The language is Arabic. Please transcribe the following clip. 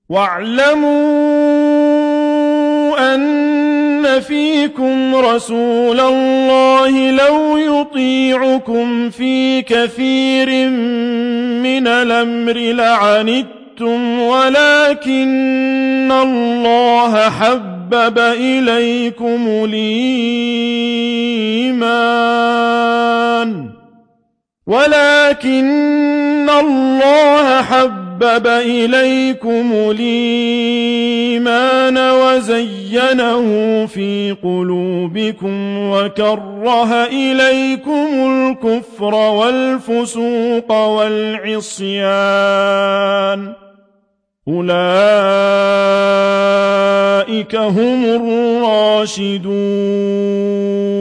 وَاعْلَمُوا أَنَّ فِيكُمْ رَسُولَ اللَّهِ لَوْ يُطِيعُكُمْ فِي كَثِيرٍ مِّنَ الْأَمْرِ لَعَنِتُّمْ وَلَٰكِنَّ اللَّهَ حَبَّبَ إِلَيْكُمُ الْإِيمَانَ وَزَيَّنَهُ فِي قُلُوبِكُمْ وَكَرَّهَ إِلَيْكُمُ الْكُفْرَ وَالْفُسُوقَ وَالْعِصْيَانَ ۚ أُولَٰئِكَ هُمُ الرَّاشِدُونَ